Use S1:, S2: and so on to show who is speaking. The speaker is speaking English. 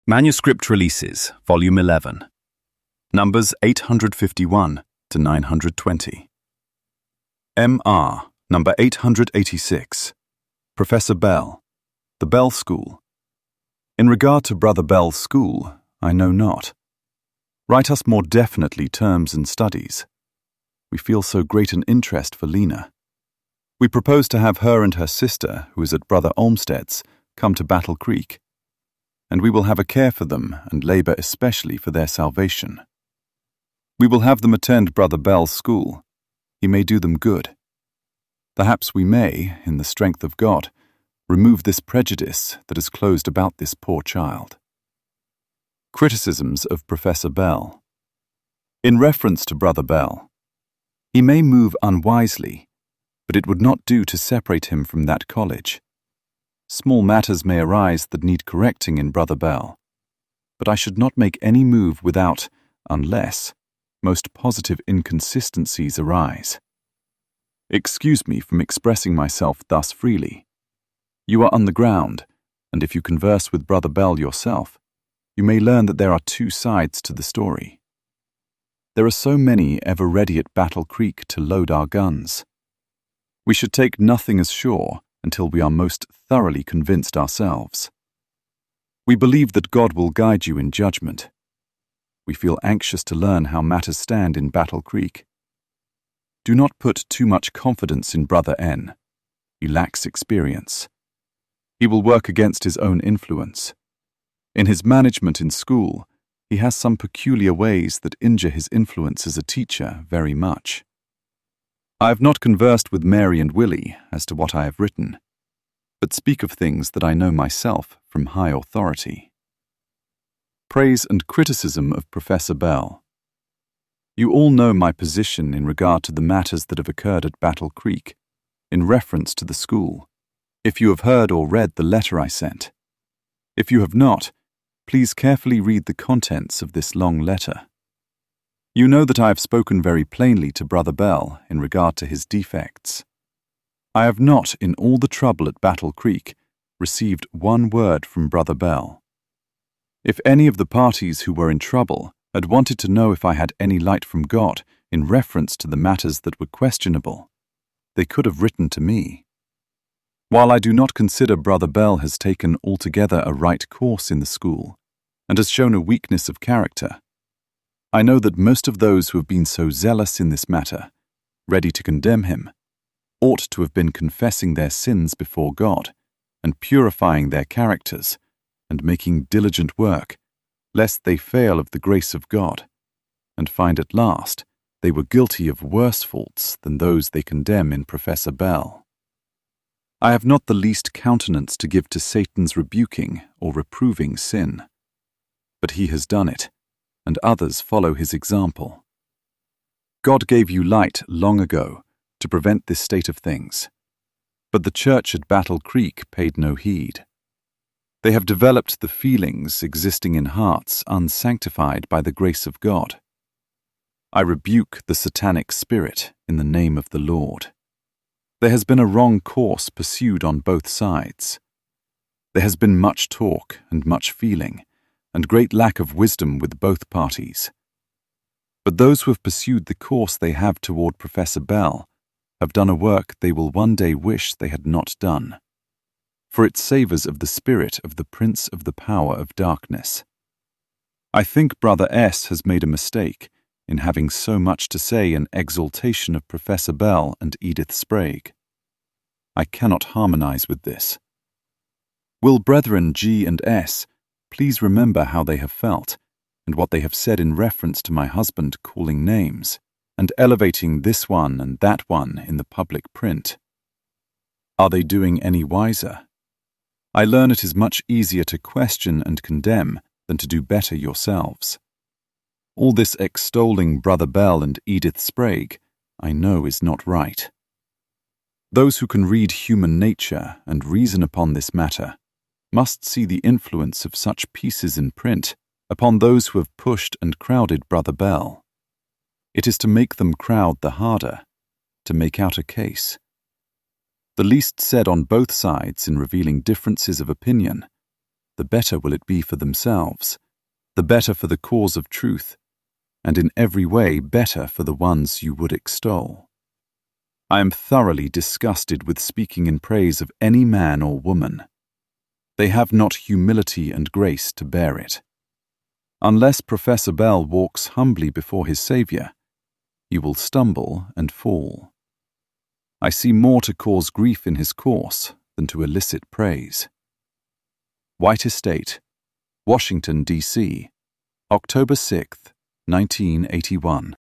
S1: Manuscript Releases, Volume 11, Numbers 851 to 920. M.R., Number 886, Professor Bell, The Bell School. In regard to Brother Bell's school, I know not. Write us more definitely terms and studies. We feel so great an interest for Lena. We propose to have her and her sister, who is at Brother Olmsted's, come to Battle Creek, and we will have a care for them and labor especially for their salvation. We will have them attend Brother Bell's school. He may do them good. Perhaps we may, in the strength of God, remove this prejudice that has closed about this poor child. Criticisms of Professor Bell. In reference to Brother Bell, he may move unwisely, but it would not do to separate him from that college. Small matters may arise that need correcting in Brother Bell, but I should not make any move without, unless, most positive inconsistencies arise. Excuse me from expressing myself thus freely. You are on the ground, and if you converse with Brother Bell yourself, you may learn that there are two sides to the story. There are so many ever ready at Battle Creek to load our guns. We should take nothing as sure until we are most thoroughly convinced ourselves. We believe that God will guide you in judgment. We feel anxious to learn how matters stand in Battle Creek. Do not put too much confidence in Brother N. He lacks experience. He will work against his own influence. In his management in school, he has some peculiar ways that injure his influence as a teacher very much. I have not conversed with Mary and Willie as to what I have written, but speak of things that I know myself from high authority. Praise and criticism of Professor Bell. You all know my position in regard to the matters that have occurred at Battle Creek, in reference to the school, if you have heard or read the letter I sent. If you have not, please carefully read the contents of this long letter. You know that I have spoken very plainly to Brother Bell in regard to his defects. I have not, in all the trouble at Battle Creek, received one word from Brother Bell. If any of the parties who were in trouble had wanted to know if I had any light from God in reference to the matters that were questionable, they could have written to me. While I do not consider Brother Bell has taken altogether a right course in the school, and has shown a weakness of character, I know that most of those who have been so zealous in this matter, ready to condemn him, ought to have been confessing their sins before God, and purifying their characters, and making diligent work, lest they fail of the grace of God, and find at last they were guilty of worse faults than those they condemn in Professor Bell. I have not the least countenance to give to Satan's rebuking or reproving sin, but he has done it, and others follow his example. God gave you light long ago to prevent this state of things, but the church at Battle Creek paid no heed. They have developed the feelings existing in hearts unsanctified by the grace of God. I rebuke the satanic spirit in the name of the Lord. There has been a wrong course pursued on both sides. There has been much talk and much feeling, and great lack of wisdom with both parties. But those who have pursued the course they have toward Professor Bell have done a work they will one day wish they had not done, for it savours of the spirit of the Prince of the Power of Darkness. I think Brother S. has made a mistake in having so much to say in exaltation of Professor Bell and Edith Sprague. I cannot harmonize with this. Will Brethren G. and S. please remember how they have felt, and what they have said in reference to my husband calling names, and elevating this one and that one in the public print? Are they doing any wiser? I learn it is much easier to question and condemn than to do better yourselves. All this extolling Brother Bell and Edith Sprague, I know is not right. Those who can read human nature and reason upon this matter must see the influence of such pieces in print upon those who have pushed and crowded Brother Bell. It is to make them crowd the harder, to make out a case. The least said on both sides in revealing differences of opinion, the better will it be for themselves, the better for the cause of truth, and in every way better for the ones you would extol. I am thoroughly disgusted with speaking in praise of any man or woman. They have not humility and grace to bear it. Unless Professor Bell walks humbly before his Saviour, you will stumble and fall. I see more to cause grief in his course than to elicit praise. White Estate, Washington, D.C., October 6, 1981.